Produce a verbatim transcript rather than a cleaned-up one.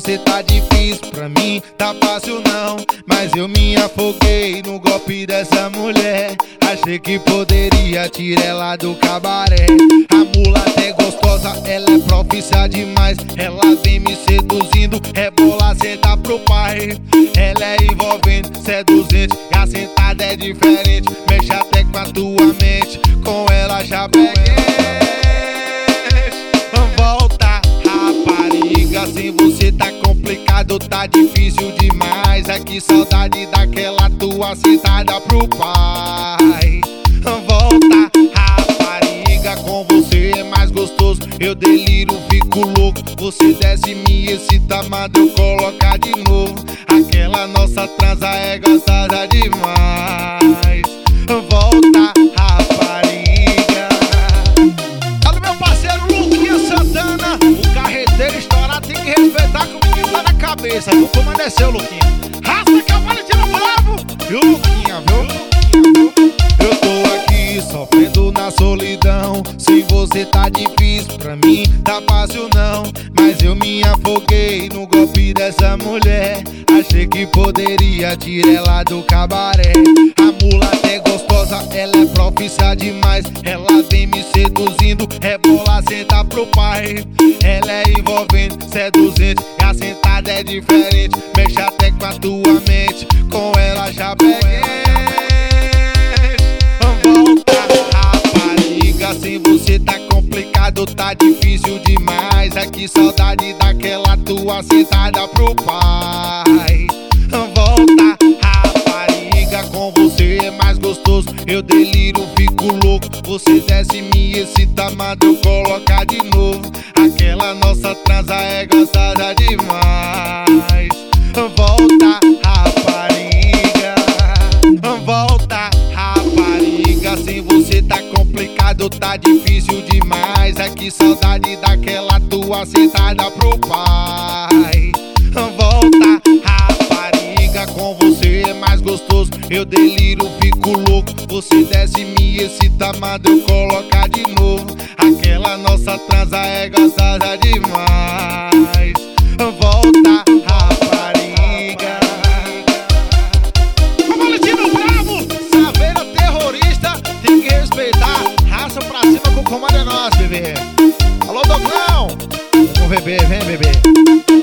você tá difícil, pra mim tá fácil não. Mas eu me afoguei no golpe dessa mulher. Achei que poderia tirar ela do cabaré. A mulata é gostosa, ela é profissa demais. Ela vem me seduzindo, rebola, senta pro pai. Ela é envolvente, seduzente, e a sentada é diferente. Mexe até com a tua mente, com ela já peguei. Volta, rapariga, sem você tá complicado, tá difícil demais. É que saudade daquela tua sentada pro pai. Volta, rapariga, com você é mais gostoso. Eu deliro, fico louco. Você desce, me excita, manda eu colocar de novo. Aquela nossa transa é gostosa demais. Volta, rapariga. Olha meu parceiro Luquinha Santana, o carreteiro estourado, tem que respeitar que o menino tá na cabeça. O comando é seu, Luquinha. Raça, cavalo, tira bravo. E o Luquinha, viu? Eu tô aqui sofrendo na solidão. Sem você tá difícil, pra mim tá fácil não. Mas eu me afoguei no golpe dessa mulher. Achei que poderia tirar ela do cabaré. A mulata é gostosa, ela é profissa demais. Ela vem me seduzindo, rebola, senta pro pai. Ela é envolvente, seduzente, e a sentada é diferente. Mexe até com a tua mente, com ela já peguei. Sem você tá complicado, tá difícil demais. É que saudade daquela tua sentada pro pai. Volta, rapariga, com você é mais gostoso. Eu deliro, fico louco. Você desce, me excita, manda eu colocar de novo. Aquela nossa transa é gostosa demais. Volta, rapariga. Volta, rapariga, sem você tá complicado, tá difícil demais. É que saudade daquela tua sentada pro pai. Volta, rapariga, com você é mais gostoso. Eu deliro, fico louco. Você desce, me excita, manda eu colocar de novo. Aquela nossa transa é gostosa demais. Volta, rapariga. Valentino Bravo, Saveira terrorista, tem que respeitar. Raça pra cima que o comando é nosso, bebê. Alô, Dogão. Vem, bebê, vem, bebê.